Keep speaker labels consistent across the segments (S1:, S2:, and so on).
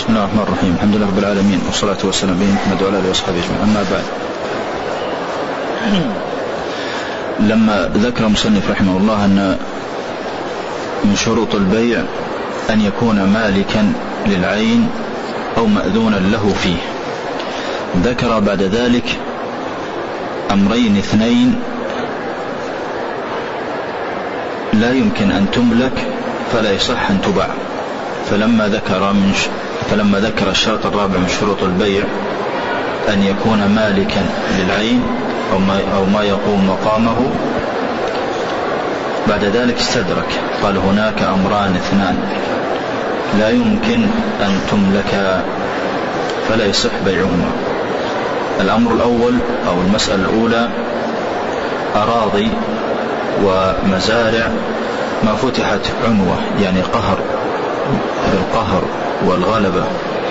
S1: بسم الله الرحمن الرحيم. الحمد لله رب العالمين، والصلاة والسلام على محمد وعلى آله وصحبه أجمعين. أما بعد، لما ذكر المصنف رحمه الله أن من شروط البيع أن يكون مالكا للعين أو مأذونا له فيه، ذكر بعد ذلك أمرين اثنين لا يمكن أن تملك فلا يصح أن تباع. فلما ذكر الشرط الرابع من شروط البيع أن يكون مالكا للعين أو ما يقوم مقامه، بعد ذلك استدرك قال هناك أمران اثنان لا يمكن أن تملك فلا يصح بيعهما. الأمر الأول أو المسألة الأولى أراضي ومزارع ما فتحت عنوة، يعني قهر بالقهر والغلبة،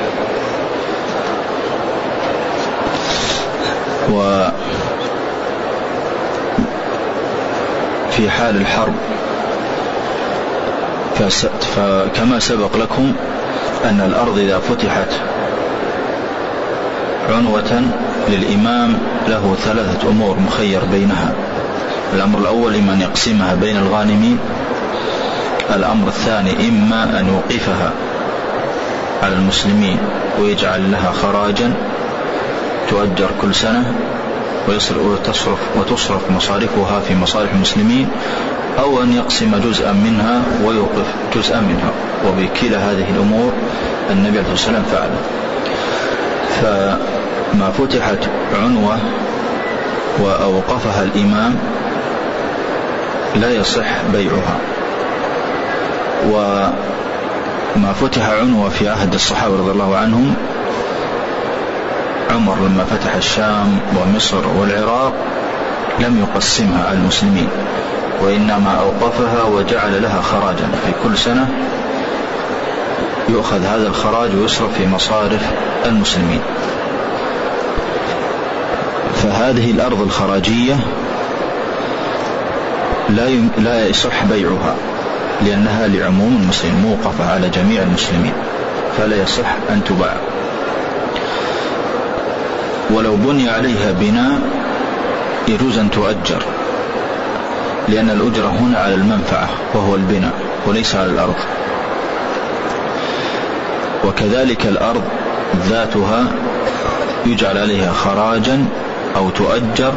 S1: وفي حال الحرب فكما سبق لكم أن الأرض إذا فتحت عنوة للإمام له ثلاثة أمور مخير بينها. الأمر الأول إما أن يقسمها بين الغانمين، الأمر الثاني إما أن يوقفها على المسلمين ويجعل لها خراجا تؤجر كل سنة وتصرف مصارفها في مصالح المسلمين، أو أن يقسم جزءا منها ويوقف جزءا منها. وبكلا هذه الأمور النبي عليه الصلاة والسلام فعل. فما فتحت عنوة وأوقفها الإمام لا يصح بيعها. وما فتح عنوة في عهد الصحابة رضي الله عنهم، عمر لما فتح الشام ومصر والعراق لم يقسمها على المسلمين، وإنما أوقفها وجعل لها خراجا في كل سنة يؤخذ هذا الخراج ويصرف في مصارف المسلمين. فهذه الأرض الخراجية لا يصح بيعها لأنها لعموم المسلمين، موقفة على جميع المسلمين، فلا يصح أن تباع. ولو بني عليها بناء يجوز أن تؤجر، لأن الأجرة هنا على المنفعة وهو البناء وليس على الأرض. وكذلك الأرض ذاتها يجعل عليها خراجا أو تؤجر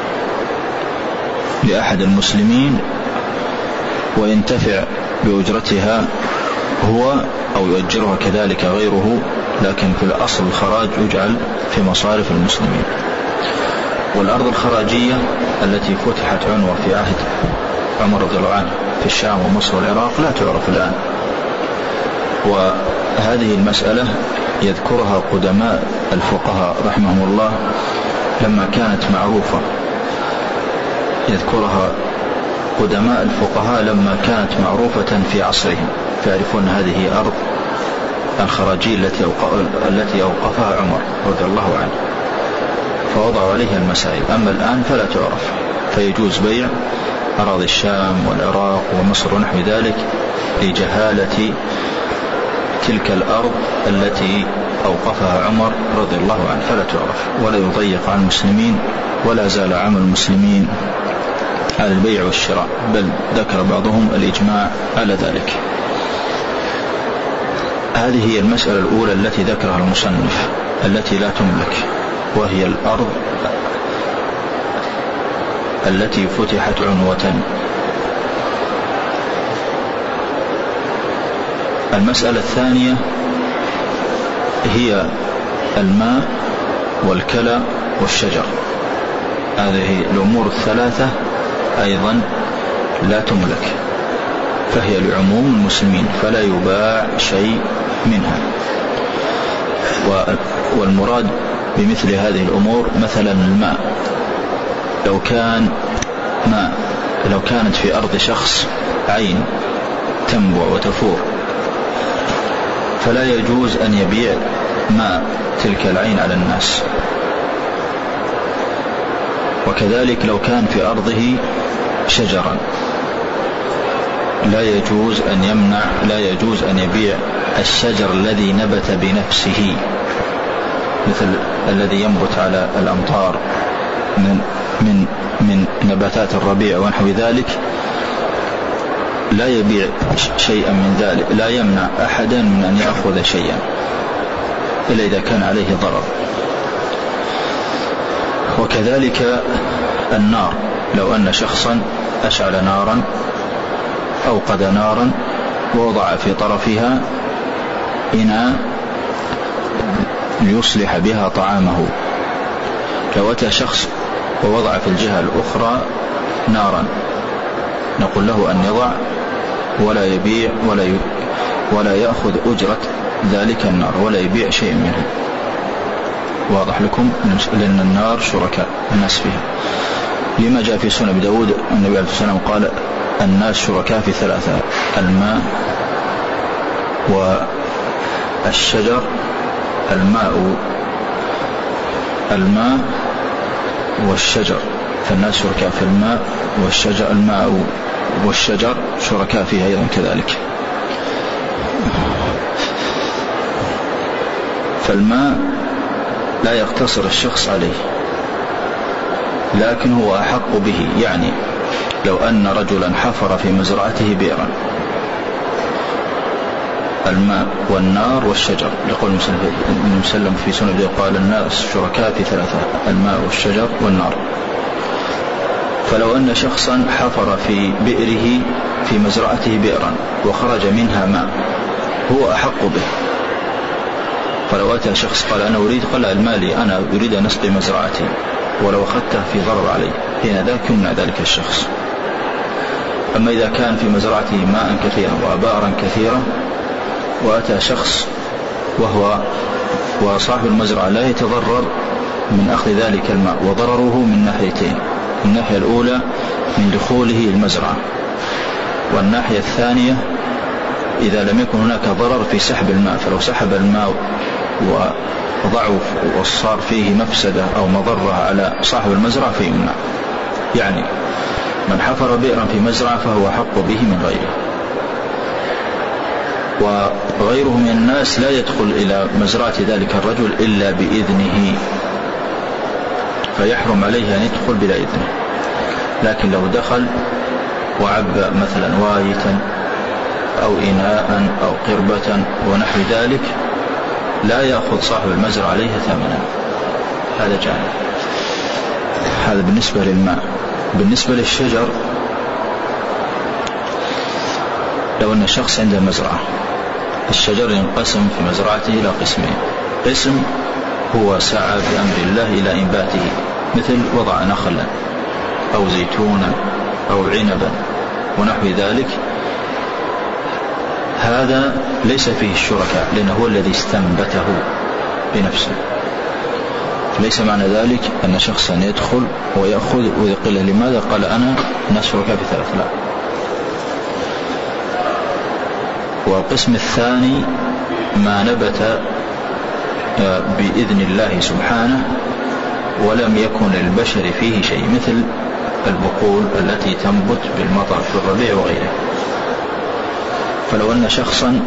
S1: لأحد المسلمين وينتفع بأجرتها هو أو يؤجرها كذلك غيره، لكن في الأصل الخراج يجعل في مصارف المسلمين. والأرض الخراجية التي فتحت عنوة في عهد عمر رضي الله عنه في الشام ومصر والعراق لا تعرف الآن. وهذه المسألة يذكرها قدماء الفقهاء رحمهم الله لما كانت معروفة، يذكرها قدماء الفقهاء لما كانت معروفة في عصرهم، فيعرفون هذه أرض الخراجية التي أوقفها عمر رضي الله عنه، فوضعوا عليها المسائل. أما الآن فلا تعرف، فيجوز بيع أراضي الشام والعراق ومصر ونحو ذلك لجهالة تلك الأرض التي أوقفها عمر رضي الله عنه، فلا تعرف ولا يضيق عن المسلمين، ولا زال عمل المسلمين على البيع والشراء، بل ذكر بعضهم الإجماع على ذلك. هذه هي المسألة الأولى التي ذكرها المصنف التي لا تملك، وهي الأرض التي فتحت عنوة. المسألة الثانية هي الماء والكلى والشجر. هذه الأمور الثلاثة أيضا لا تملك، فهي لعموم المسلمين فلا يباع شيء منها. والمراد بمثل هذه الأمور مثلا الماء، لو كانت في أرض شخص عين تنبع وتفور، فلا يجوز أن يبيع ماء تلك العين على الناس. وكذلك لو كان في أرضه شجرا لا يجوز أن يبيع الشجر الذي نبت بنفسه، مثل الذي ينبت على الأمطار من نباتات الربيع ونحو ذلك، لا يبيع شيئا من ذلك، لا يمنع أحدا من أن يأخذ شيئا إلا إذا كان عليه ضرر. وكذلك النار، لو أن شخصا أشعل نارا أوقد نارا ووضع في طرفها إناء ليصلح بها طعامه، لو أتى شخص ووضع في الجهة الأخرى نارا نقول له أن يضع ولا يبيع ولا يأخذ أجرة ذلك النار ولا يبيع شيء منه. واضح لكم؟ لأن النار شركاء الناس فيها، لما جاء في سنن أبي داود النبي عليه الصلاة والسلام قال الناس شركاء في ثلاثة: الماء والشجر، الماء والشجر، فالناس شركاء في الماء والشجر، الماء والشجر شركاء فيها أيضا كذلك. فالماء لا يقتصر الشخص عليه لكن هو أحق به، يعني لو أن رجلا حفر في مزرعته بئرا، الماء والنار والشجر، يقول المسلم في سنة قال الناس شركاء في ثلاثة: الماء والشجر والنار. فلو أن شخصا حفر في بئره في مزرعته بئرا وخرج منها ماء هو أحق به، فلو أتى شخص قال أنا أريد، قال المالي أنا أريد أن أسقي مزرعتي، ولو أخذته في ضرر عليه حين ذاك يمنع ذلك الشخص. أما إذا كان في مزرعته ماء كثيرا وأبارا كثيرة وأتى شخص وصاحب المزرعة لا يتضرر من أخذ ذلك الماء، وضرره من ناحيتين: الناحية الأولى من دخوله المزرعة، والناحية الثانية إذا لم يكن هناك ضرر في سحب الماء، فلو سحب الماء وضعف وصار فيه مفسدة أو مضرة على صاحب المزرعة فيمنع. يعني من حفر بئرا في مزرعة فهو حق به من غيره، وغيره من الناس لا يدخل إلى مزرعة ذلك الرجل إلا بإذنه، فيحرم عليه أن يدخل بلا إذنه. لكن لو دخل وعبأ مثلا وايتا أو إناء أو قربة ونحو ذلك لا يأخذ صاحب المزرعة عليها ثمنا. هذا جانب. هذا بالنسبة للماء. بالنسبة للشجر، لو أن الشخص عنده مزرعة، الشجر ينقسم في مزرعته إلى قسمين: قسم هو سعى بأمر الله إلى إنباته، مثل وضع نخلا أو زيتونا أو عنبا ونحو ذلك، هذا ليس فيه الشركاء لأنه هو الذي استنبته بنفسه. ليس معنى ذلك أن شخصا يدخل ويأخذ ويقول لماذا؟ قال أنا الناس شركاء في ثلاث، لا. والقسم الثاني ما نبت بإذن الله سبحانه ولم يكن للبشر فيه شيء، مثل البقول التي تنبت بالمطر في الربيع وغيره. فلو أن شخصا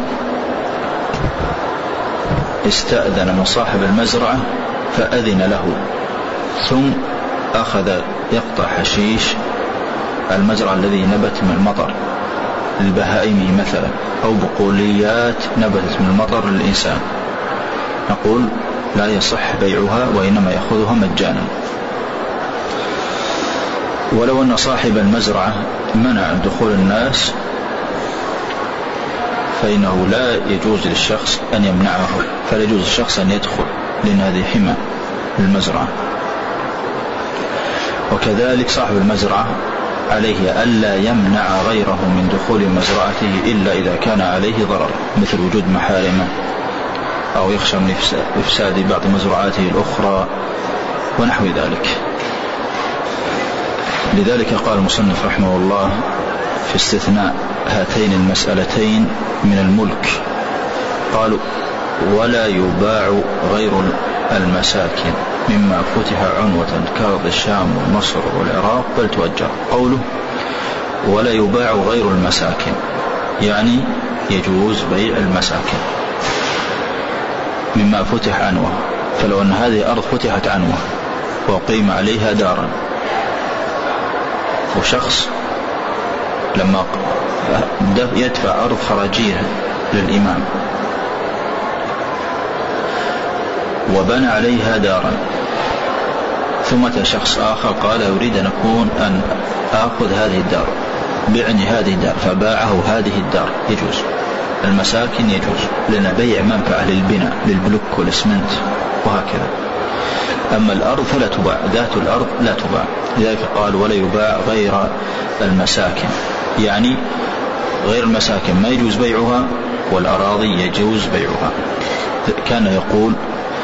S1: استأذن من صاحب المزرعة فأذن له، ثم أخذ يقطع حشيش المزرعة الذي نبت من المطر للبهائم مثلا، أو بقوليات نبتت من المطر للإنسان، نقول لا يصح بيعها وإنما يأخذها مجانا. ولو أن صاحب المزرعة منع دخول الناس فإنه لا يجوز للشخص أن يمنعه، فلا يجوز للشخص أن يدخل، لأن هذه حمى للمزرعة. وكذلك صاحب المزرعة عليه ألا يمنع غيره من دخول مزرعته إلا إذا كان عليه ضرر، مثل وجود محارمه أو يخشى من إفساد بعض مزرعاته الأخرى ونحو ذلك. لذلك قال المصنف رحمه الله في استثناء هاتين المسألتين من الملك، قالوا: ولا يباع غير المساكن مما فتح عنوة كأرض الشام ومصر والعراق بل تؤجر. قوله ولا يباع غير المساكن، يعني يجوز بيع المساكن مما فتح عنوة. فلو أن هذه أرض فتحت عنوة وقيم عليها دارا، وشخص لما يدفع أرض خراجية للإمام وبنى عليها دارا، ثم شخص آخر قال أريد أن أخذ هذه الدار، بعني هذه الدار، فباعه هذه الدار، يجوز. المساكن يجوز، لأن بيع منفعة للبناء للبلوك والإسمنت وهكذا. أما الأرض فلا تباع، ذات الأرض لا تباع. لذلك قال ولا يباع غير المساكن، يعني غير المساكن ما يجوز بيعها، والأراضي يجوز بيعها. كان يقول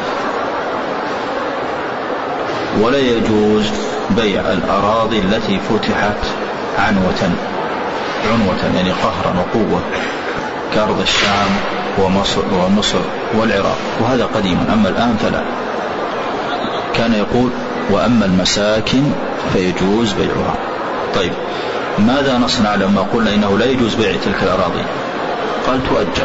S1: ولا يجوز بيع الأراضي التي فتحت عنوة يعني قهرا وقوة، كأرض الشام ومصر والعراق، وهذا قديما. أما الآن فلا. كان يقول وأما المساكن فيجوز بيعها. طيب ماذا نصنع لما قلنا إنه لا يجوز بيع تلك الأراضي؟ قال تؤجر،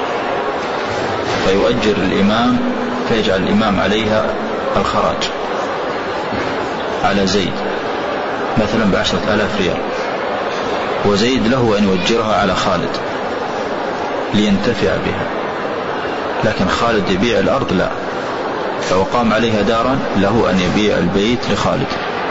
S1: فيؤجر الإمام، فيجعل الإمام عليها الخراج على زيد مثلا ب10,000 ريال، وزيد له أن يؤجرها على خالد لينتفع بها. لكن خالد يبيع الأرض لا، فهو قام عليها دارا له أن يبيع البيت لخالد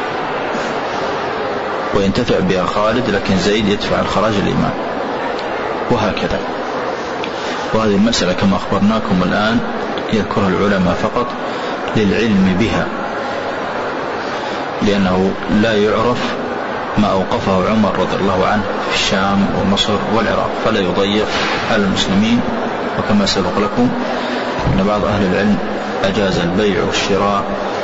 S1: وينتفع بها خالد، لكن زيد يدفع الخراج للإمام، وهكذا. وهذه المسألة كما أخبرناكم الآن يذكرها العلماء فقط للعلم بها، لأنه لا يعرف ما أوقفه عمر رضي الله عنه في الشام ومصر والعراق، فلا يضيق على المسلمين. وكما سبق لكم أن بعض أهل العلم أجاز البيع والشراء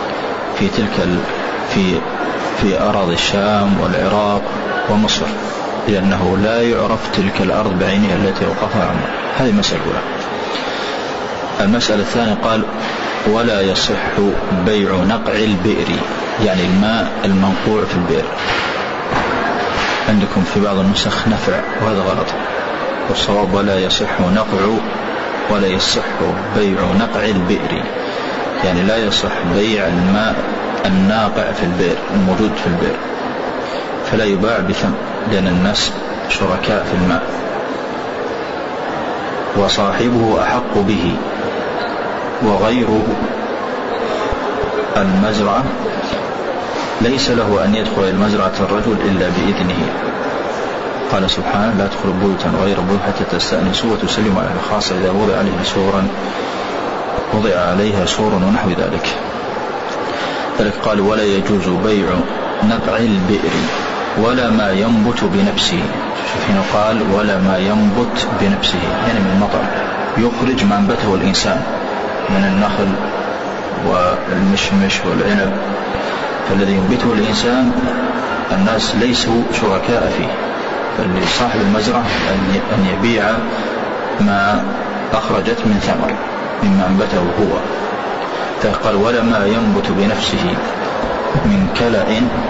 S1: في أراضي الشام والعراق ومصر، لأنه لا يعرف تلك الأرض بعينها التي أوقفها عمر. هذه مسألة أولى. المسألة الثانية قال ولا يصح بيع نقع البئر، يعني الماء المنقوع في البئر. عندكم في بعض النسخ نفع، وهذا غلط، والصواب ولا يصح بيع نقع البئر، يعني لا يصح بيع الماء الناقع في البئر الموجود في البئر، فلا يباع بثمن، لأن الناس شركاء في الماء، وصاحبه أحق به. وغيره المزرعة ليس له أن يدخل المزرعة الرجل إلا بإذنه. قال سبحانه لا تدخلوا بيوتا غير بيوت حتى تستأنسوا وتسلموا على الخاصة إذا وضع عليها سور ونحو ذلك. ذلك قال ولا يجوز بيع نقع البئر ولا ما ينبت بنفسه. هنا قال ولا ما ينبت بنفسه، يعني من المطر، يخرج ما انبته الإنسان من النخل والمشمش والعنب، فالذي ينبته الإنسان الناس ليسوا شركاء فيه، فلصاحب المزرعة أن يبيع ما أخرجت من ثمر مما أنبته هو. قال ولا ما ينبت بنفسه من كلأ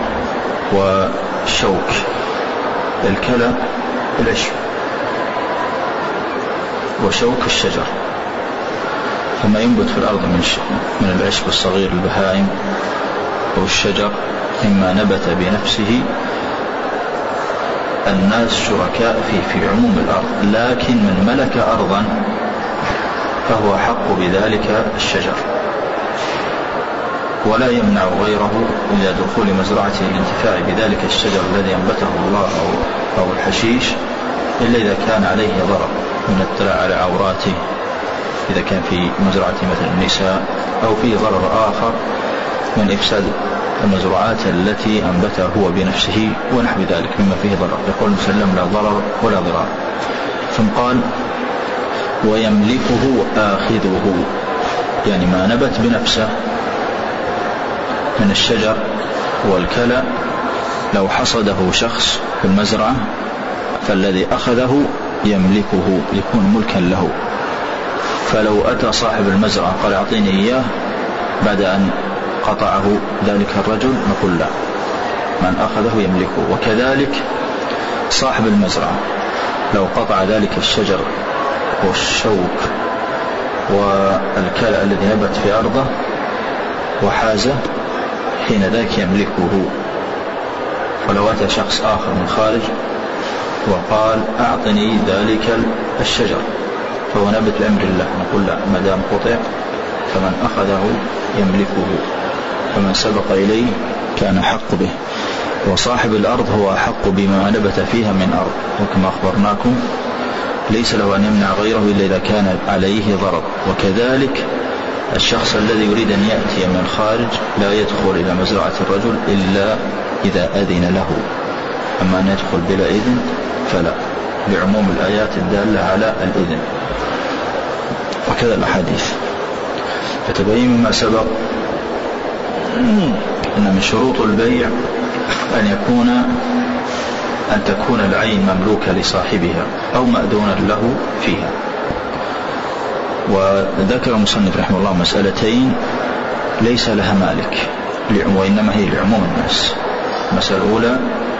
S1: وشوك. الكلأ العشب، وشوك الشجر، فما ينبت في الأرض من العشب الصغير البهائم أو الشجر مما نبت بنفسه الناس شركاء فيه في عموم الأرض، لكن من ملك أرضا فهو حق بذلك الشجر، ولا يمنع غيره إلى دخول مزرعته الانتفاع بذلك الشجر الذي ينبته الله أو الحشيش، إلا إذا كان عليه ضرر من الاطلاع على عوراته، إذا كان في مزرعته مثل النساء، أو فيه ضرر آخر من إفساد المزرعات التي أنبتها هو بنفسه ونحو ذلك مما فيه ضرر. يقول المسلم لا ضرر ولا ضرار. ثم قال ويملكه آخذه، يعني ما نبت بنفسه من الشجر والكلى لو حصده شخص في المزرعة فالذي أخذه يملكه، يكون ملكا له. فلو أتى صاحب المزرعة قال أعطيني إياه بعد أن قطعه ذلك الرجل، نقول لا، من أخذه يملكه. وكذلك صاحب المزرعة لو قطع ذلك الشجر والشوك والكلأ الذي نبت في أرضه وحازه، حين ذاك يملكه. ولو أتى شخص آخر من خارج وقال أعطني ذلك الشجر فهو نبت لأمر الله، نقول لا، ما دام قطع فمن أخذه يملكه، فمن سبق إليه كان حق به. وصاحب الأرض هو أحق بما نبت فيها من أرض، وكما أخبرناكم ليس له أن يمنع غيره إلا إذا كان عليه ضرر. وكذلك الشخص الذي يريد أن يأتي من الخارج لا يدخل إلى مزرعة الرجل إلا إذا أذن له، أما أن يدخل بلا إذن فلا، لعموم الآيات الدالة على الإذن. وكذا الأحاديث. فتبين مما سبق أن من شروط البيع أن تكون العين مملوكة لصاحبها أو مأذونا له فيها. وذكر المصنف رحمه الله مسألتين ليس لها مالك وإنما هي لعموم الناس. المسألة الأولى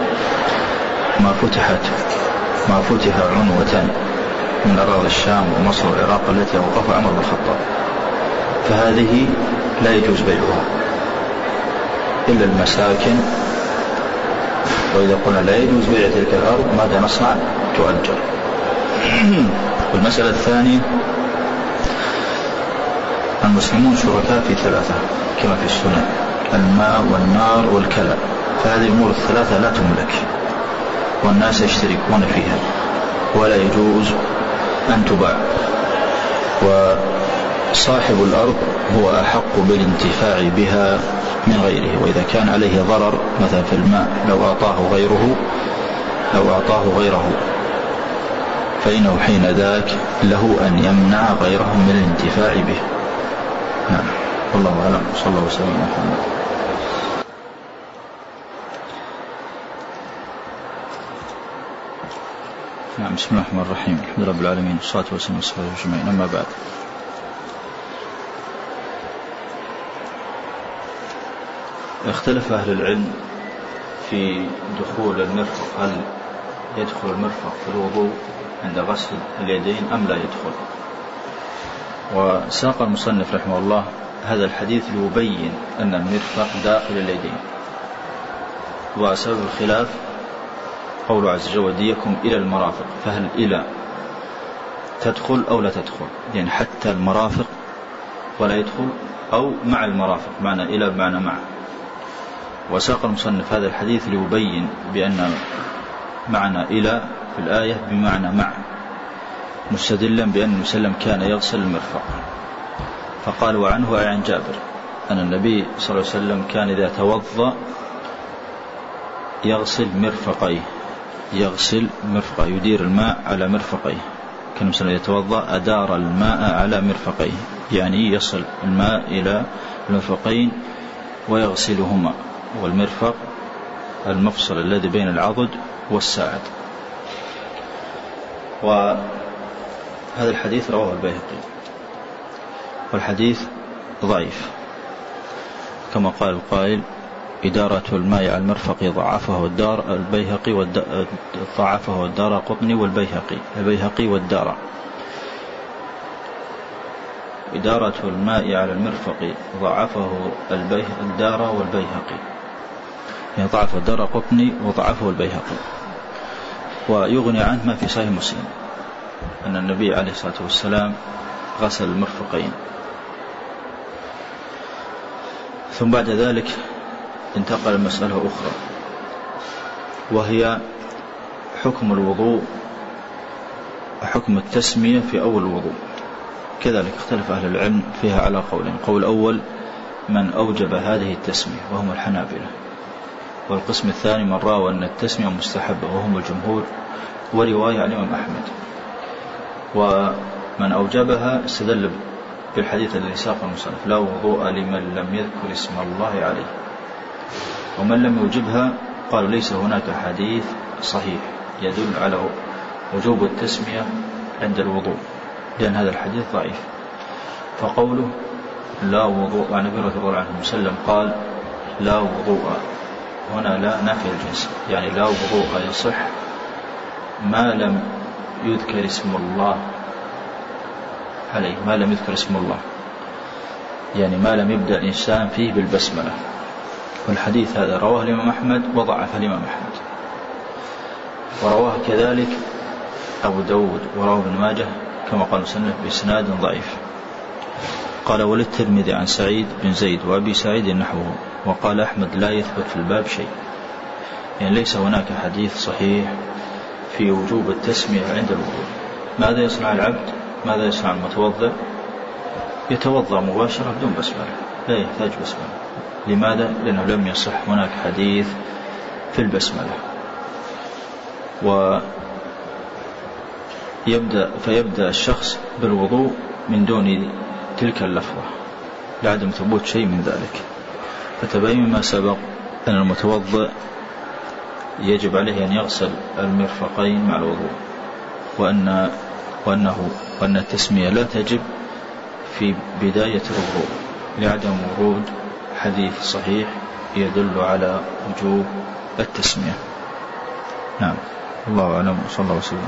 S1: ما فتح عنوة من أراضي الشام ومصر والعراق التي أوقفها عمر بن الخطاب، فهذه لا يجوز بيعها إلا المساكن. وإذا قلنا لا يجوز بيع تلك الأرض ماذا نصنع؟ تؤجر. والمسألة الثانية المسلمون شركاء في ثلاثة كما في السنة: الماء والنار والكلى، فهذه الأمور الثلاثة لا تملك والناس يشتركون فيها ولا يجوز أن تباع. وصاحب الأرض هو أحق بالانتفاع بها من غيره. وإذا كان عليه ضرر مثلا في الماء لو أعطاه غيره فإنه حين ذاك له أن يمنع غيره من الانتفاع به. نعم، والله أعلم. صلى الله وسلم على محمد. نعم، بسم الله الرحمن الرحيم، الحمد لله رب العالمين، والصلاة والسلام على رسول الله أجمعين. أما بعد، اختلف أهل العلم في دخول المرفق، هل يدخل المرفق في الوضوء عند غسل اليدين أم لا يدخل. وساق المصنف رحمه الله هذا الحديث ليبين أن المرفق داخل اليدين. وسبب الخلاف قول عز وجل: وديكم إلى المرافق، فهل إلى تدخل أو لا تدخل، يعني حتى المرافق ولا يدخل، أو مع المرافق، معنى إلى بمعنى مع. وساق المصنف هذا الحديث ليبين بأن معنى إلى في الآية بمعنى مع، مستدلا بأن المسلم كان يغسل المرفق. فقال: وعنه أي عن جابر أن النبي صلى الله عليه وسلم كان إذا توضأ يغسل مرفقيه، يدير الماء على مرفقيه. كان مثلا يتوضأ أدار الماء على مرفقيه، يعني يصل الماء إلى المرفقين ويغسلهما، والمرفق المفصل الذي بين العضد والساعد. وهذا الحديث رواه البيهقي، والحديث ضعيف كما قال القائل: إدارة الماء على المرفق ضعفه البيهقي ضعفه الدارقطني والبيهقي والدار. إدارة الماء على المرفق ضعفه الدار والبيهقي، يعني ضعف الدارقطني وضعفه البيهقي. ويغني عنه ما في صحيح مسلم أن النبي عليه الصلاة والسلام غسل المرفقين. ثم بعد ذلك انتقل المسألة أخرى، وهي حكم الوضوء، حكم التسمية في أول الوضوء. كذلك اختلف أهل العلم فيها على قولين: قول أول من أوجب هذه التسمية وهم الحنابلة، والقسم الثاني من رأى أن التسمية مستحبة وهم الجمهور، ورواية عن الإمام أحمد. ومن أوجبها استدل بالحديث الذي ساق المصنف: لا وضوء لمن لم يذكر اسم الله عليه. ومن لم يوجبها قالوا ليس هناك حديث صحيح يدل على وجوب التسمية عند الوضوء، لأن هذا الحديث ضعيف. فقوله لا وضوء عن أبي هريرة رضي الله عنه وسلم قال: لا وضوء، هنا لا نافي الجنس، يعني لا وضوء يصح ما لم يذكر اسم الله عليه، ما لم يذكر اسم الله، يعني ما لم يبدأ الإنسان فيه بالبسملة. والحديث هذا رواه الإمام أحمد وضعف الإمام أحمد، ورواه كذلك أبو داود ورواه ابن ماجه كما قال المصنف بإسناد ضعيف. قال وللترمذي عن سعيد بن زيد وأبي سعيد نحوه، وقال أحمد لا يثبت في الباب شيء، يعني ليس هناك حديث صحيح في وجوب التسمية عند الوضوء. ماذا يصنع العبد؟ ماذا يصنع المتوضئ؟ يتوضأ مباشرة بدون بسملة، لا يحتاج بسملة. لماذا؟ لأنه لم يصح هناك حديث في البسملة. فيبدأ الشخص بالوضوء من دون تلك اللفظة لعدم ثبوت شيء من ذلك. فتبين ما سبق أن المتوضئ يجب عليه أن يغسل المرفقين مع الوضوء، وأن التسمية لا تجب في بداية الوضوء لعدم ورود حديث صحيح يدل على وجوب التسمية. نعم، الله أعلم، صلى الله وسلم.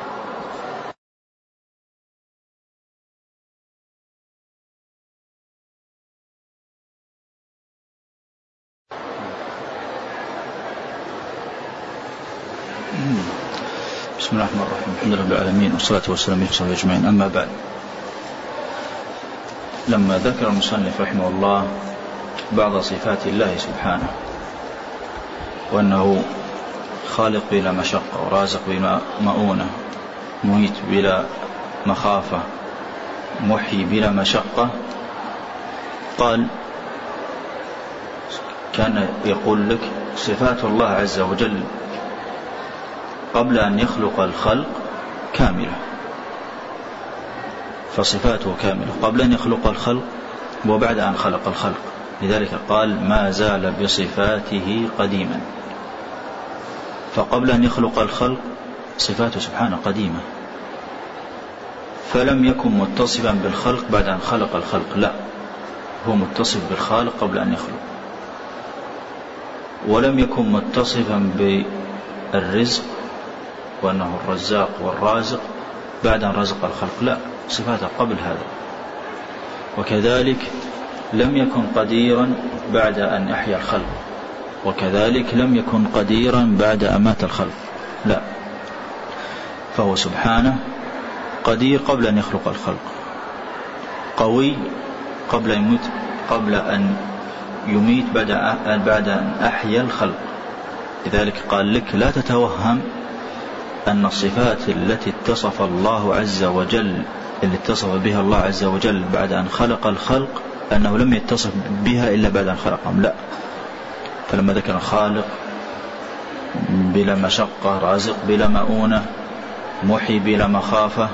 S1: بسم الله الرحمن الرحيم، الحمد لله رب العالمين، والصلاة والسلام على رسول الله أجمعين. أما بعد، لما ذكر المصنف رحمه الله بعض صفات الله سبحانه، وأنه خالق بلا مشقة، ورازق بلا مؤونة، مميت بلا مخافة، محيي بلا مشقة، قال كان يقول لك صفات الله عز وجل قبل أن يخلق الخلق كاملة، فصفاته كاملة قبل أن يخلق الخلق وبعد أن خلق الخلق. لذلك قال ما زال بصفاته قديما، فقبل أن يخلق الخلق صفاته سبحانه قديمة، فلم يكن متصفا بالخلق بعد أن خلق الخلق، لا، هو متصف بالخالق قبل أن يخلق. ولم يكن متصفا بالرزق وأنه الرزاق والرازق بعد أن رزق الخلق، لا، صفاته قبل هذا. وكذلك لم يكن قديرا بعد أن أحيا الخلق، وكذلك لم يكن قديرا بعد أمات الخلق، لا، فهو سبحانه قدير قبل أن يخلق الخلق، قوي قبل أن يميت بعد أن أحيا الخلق. لذلك قال لك لا تتوهم أن الصفات التي اتصف الله عز وجل، اللي اتصف بها الله عز وجل بعد أن خلق الخلق، أنه لم يتصف بها إلا بعد أن خلقهم، لا. فلما ذكر خالق بلا مشقة، رازق بلا مؤونة، محي بلا مخافة،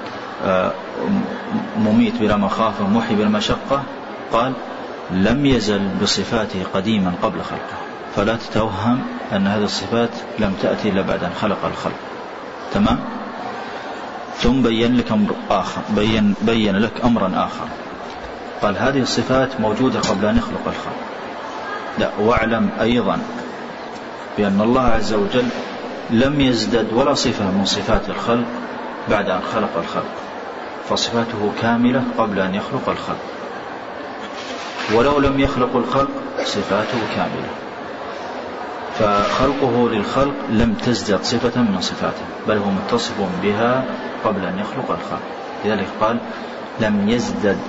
S1: مميت بلا مخافة، محي بلا مشقة، قال لم يزل بصفاته قديما قبل خلقه. فلا تتوهم أن هذه الصفات لم تأتي إلا بعد أن خلق الخلق. تمام. ثم بين لك أمر آخر، بين لك أمرا آخر، قال هذه الصفات موجودة قبل أن يخلق الخلق، لا، واعلم أيضا بأن الله عز وجل لم يزدد ولا صفة من صفات الخلق بعد أن خلق الخلق، فصفاته كاملة قبل أن يخلق الخلق. ولو لم يخلق الخلق صفاته كاملة، فخلقه للخلق لم تزدد صفة من صفاته، بل هو متصف بها قبل أن يخلق الخلق. لذلك قال لم يزدد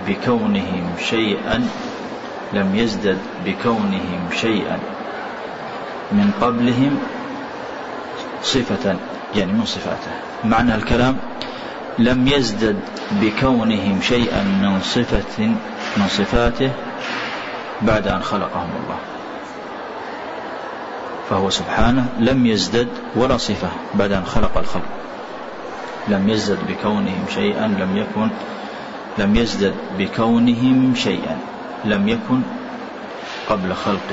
S1: بكونهم شيئا من قبلهم صفة، يعني من صفاته. معنى الكلام لم يزدد بكونهم شيئا من صفاته بعد أن خلقهم الله، فهو سبحانه لم يزدد ولا صفة بعد أن خلق الخلق. لم يزدد بكونهم شيئا، لم يزدد بكونهم شيئا لم يكن قبل خلقه،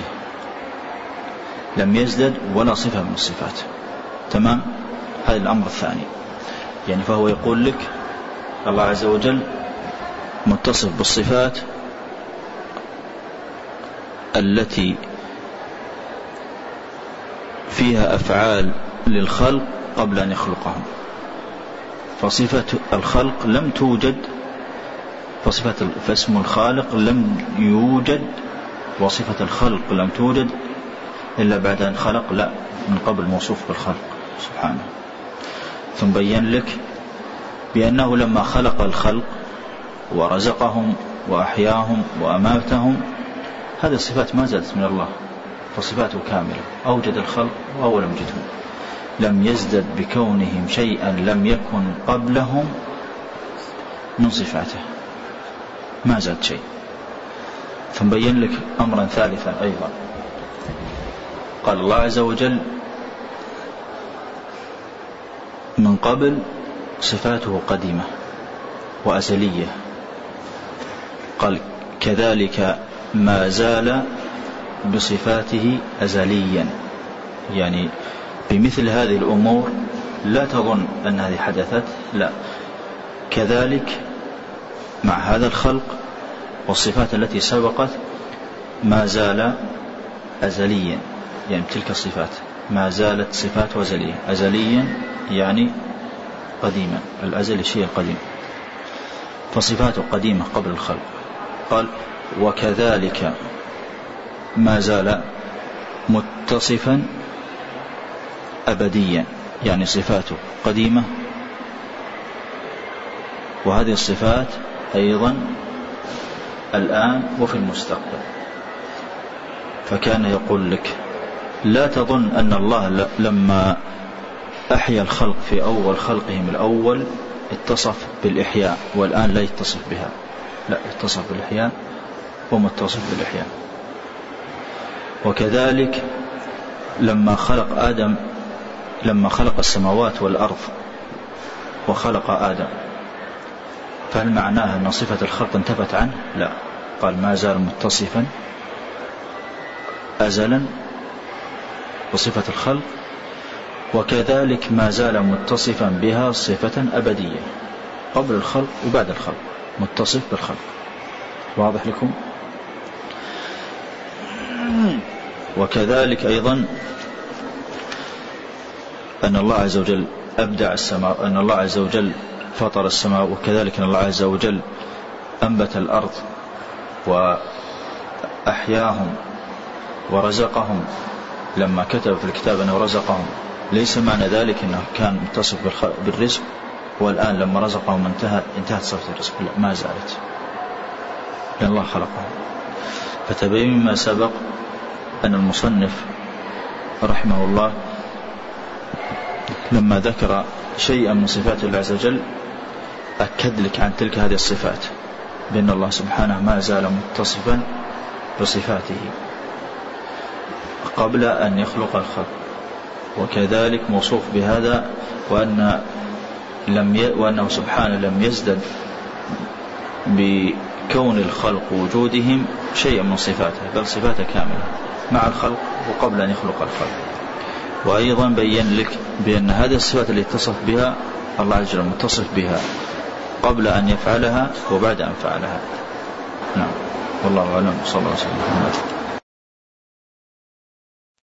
S1: لم يزدد ولا صفة من الصفات. تمام. هذا الأمر الثاني، يعني فهو يقول لك الله عز وجل متصف بالصفات التي فيها أفعال للخلق قبل أن يخلقهم، فصفة الخلق لم توجد، فاسم الخالق لم يوجد، وصفة الخلق لم توجد إلا بعد أن خلق، لا، من قبل موصوف بالخلق سبحانه. ثم بين لك بأنه لما خلق الخلق ورزقهم وأحياهم وأماتهم، هذه الصفات ما زادت من الله، فصفاته كاملة، أوجد الخلق وهو لم يجدهم، لم يزدد بكونهم شيئا لم يكن قبلهم من صفاته، ما زاد شيء. ثم بين لك أمرا ثالثا أيضا، قال الله عز وجل من قبل صفاته قديمة وأزلية، قال كذلك ما زال بصفاته أزليا، يعني بمثل هذه الأمور لا تظن أن هذه حدثت، لا، كذلك مع هذا الخلق والصفات التي سبقت ما زال أزليا، يعني تلك الصفات ما زالت صفات أزلية، أزليا يعني قديما، الأزل شيء قديم، فصفاته قديمة قبل الخلق. قال وكذلك ما زال متصفا أبديا، يعني صفاته قديمة، وهذه الصفات أيضا الآن وفي المستقبل. فكان يقول لك لا تظن أن الله لما أحيا الخلق في أول خلقهم الأول اتصف بالإحياء والآن لا يتصف بها، لا، اتصف بالإحياء ومتصف بالإحياء. وكذلك لما خلق آدم، لما خلق السماوات والأرض وخلق آدم، فهل معناها أن صفة الخلق انتفت عنه؟ لا، قال ما زال متصفا أزلا بصفة الخلق، وكذلك ما زال متصفا بها صفة أبدية قبل الخلق وبعد الخلق، متصف بالخلق. واضح لكم؟ وكذلك أيضا أن الله عز وجل أبدع السماء، أن الله عز وجل فطر السماء، وكذلك أن الله عز وجل أنبت الأرض وأحياهم ورزقهم، لما كتب في الكتاب أنه رزقهم ليس معنى ذلك أنه كان متصف بالرزق، والآن لما رزقهم انتهت صفة الرزق، لا، ما زالت، لأن الله خلقهم. فتبين مما سبق أن المصنف رحمه الله لما ذكر شيئا من صفات الله عز وجل أكد لك عن تلك هذه الصفات، بأن الله سبحانه ما زال متصفا بصفاته قبل أن يخلق الخلق، وكذلك موصوف بهذا، وأنه سبحانه لم يزدد بكون الخلق وجودهم شيئا من صفاته، بل صفاته كاملة مع الخلق وقبل أن يخلق الخلق. وأيضا بيّن لك بأن هذه الصفات اللي اتصف بها الله عز وجل متصف بها قبل أن يفعلها وبعد أن فعلها. نعم، والله أعلم، صلى الله عليه وسلم.